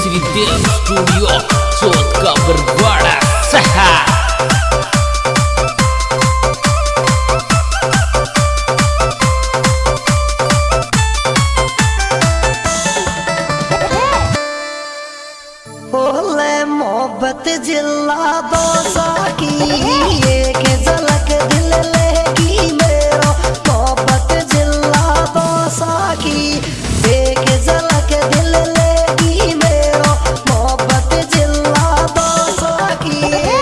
Sridev Studio Sotka Berwada Saha. बोले मोहब्बत जिला दो साकी एक झलक दिल लेगी मेरो मोहब्बत जिला दो साकी एक झलक दिल लेगी मेरो मोहब्बत जिला दो साकी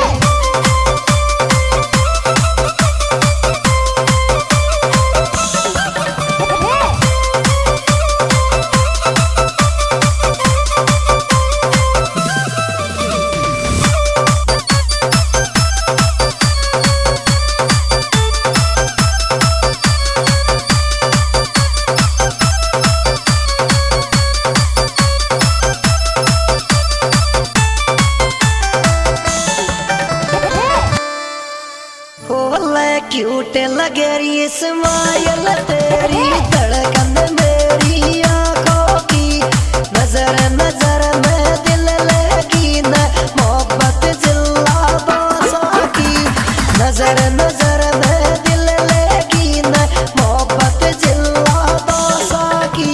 क्यूट लगे रही स्माइल तेरी धड़कन मेरी आंखों की नजर नजर में दिल लगी न मोहब्बत जिला बासा की नजर नजर में दिल लगी न मोहब्बत जिला बासा की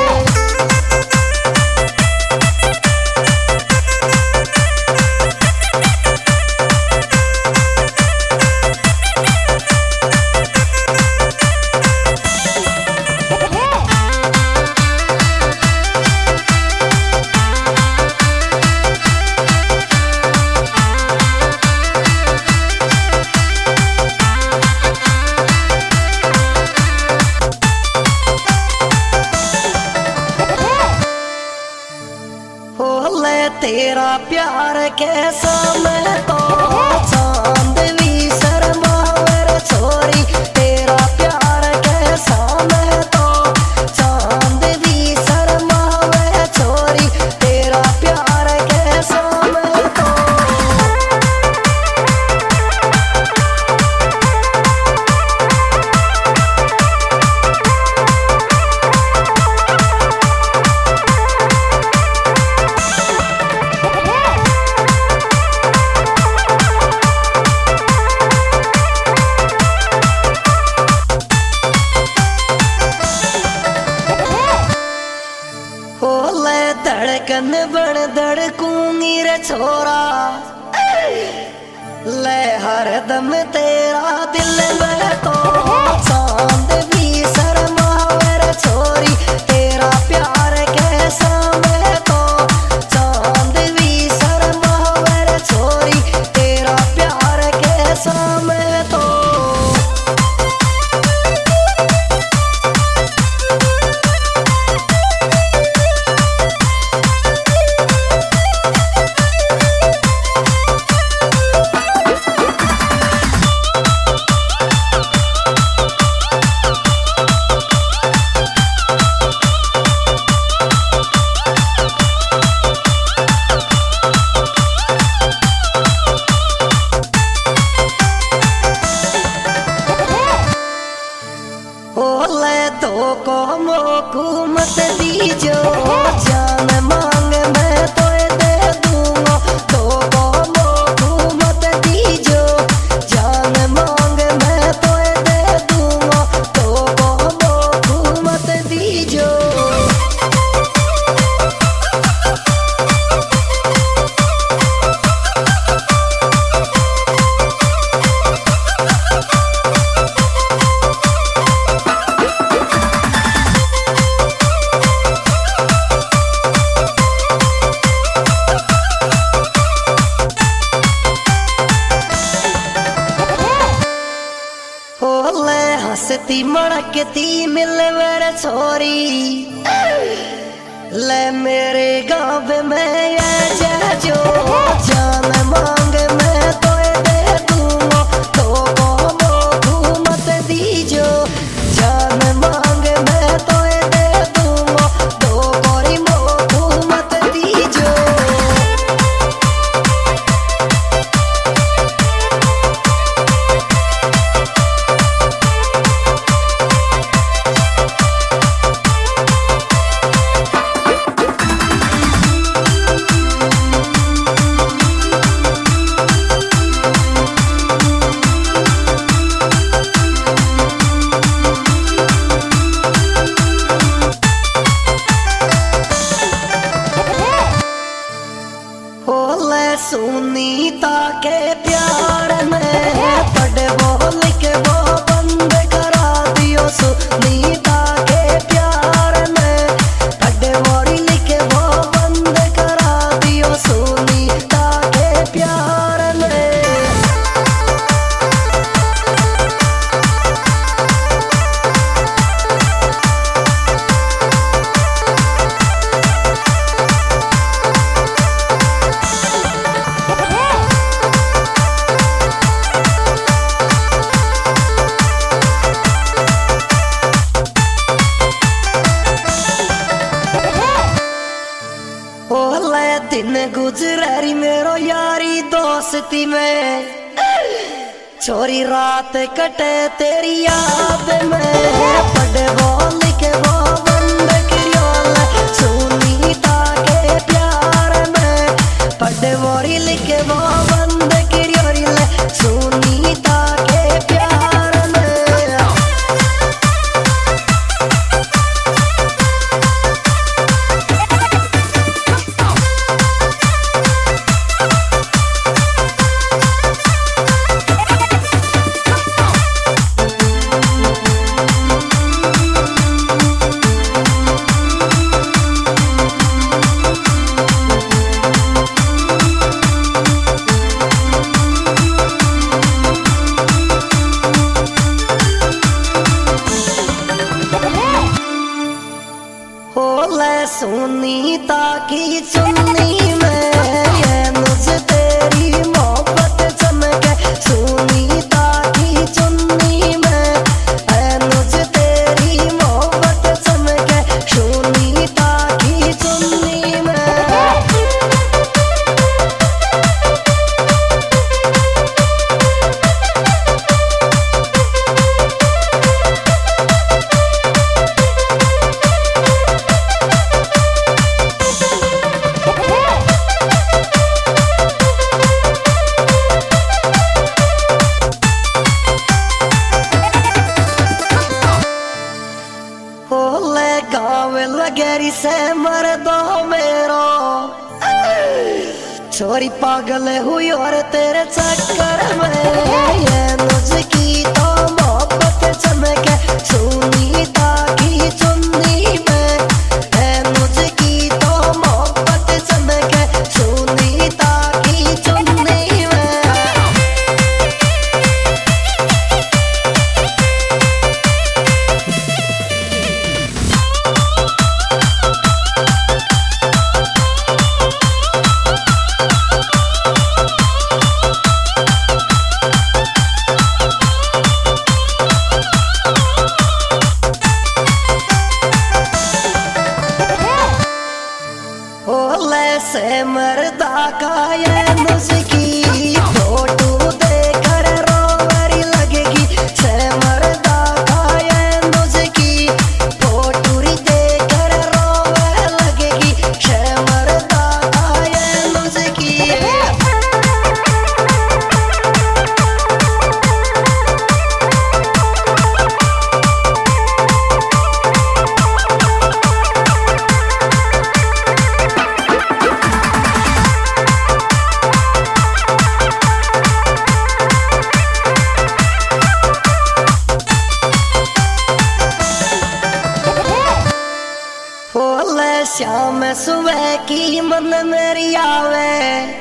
तेरा प्यार कैसा मैं तो चांद भी शर्मावर छोरी तेरा प्यार कैसा मैं तो चांद भी शर्मावर छोरी तेरा प्यार कैसा मैं तो धड़कन बड़ धड़कूंगी रे छोरा ले हर दम तेरा दिल में तो चांद भी शर्मावे रे छोरी तेरा प्यार कैसा मैं तो चांद भी शर्मावे रे छोरी तेरा प्यार कैसा मैं तो तो को मोकू मत दीजो जान मांग मैं तो दे दूंगा तो को मोकू मत दीजो जान मांग मैं तो दे दूंगा तो को मोकू मत दीजो हंसती मड़कती मिलवर छोरी ले मेरे गाँव में ये जो जान मांग मैं तो दे दूंगा तो को मोकू मत दीजो जान मांग मैं तो दे दूंगा तो कोई मोकू मत दीजो सुनीता के प्यार में पढ़ बोल के वो बंद करा दियो। सुनीता के प्यार में पढ़ बोल के वो बंद करा दियो। सुनीता के प्यार में दिन गुजरी मेरो यारी दोस्ती में, छोरी रात कटे तेरी याद में। पढ़ बोल के वो बंद करियो सुनीता के प्यार में। पढ़ बोल के वो बंद करियो सुनीता के प्यार में। सुनीता की चुन्नी में ये मुझे तेरी मोहब्बत चमके। सुनीता की चुन्नी में ये मुझे तेरी मोहब्बत चमके। सुनीता की चुन्नी में लगेरी से मर्दो मेरो छोरी पागल हुई और तेरे चक्कर में। ये मुझकी तो मोहब्बत चमके सुनीता की चुन्नी में। ये मुझकी तो मोहब्बत चमके सुनीता की चुन्नी में। से मर्दा का ये मुझकी फोटो देखकर रोवरी लगेगी। से मर्दा का ये मुझकी फोटो देखकर रोवर लगेगी। से मर्दा का ये मुझकी श्याम सुबह की मन मेरी आवे।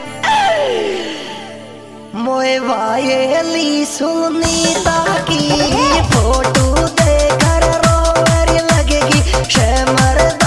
मोए वायली सुनीता की फोटो देखकर रोवरी लगेगी। शे मर्दा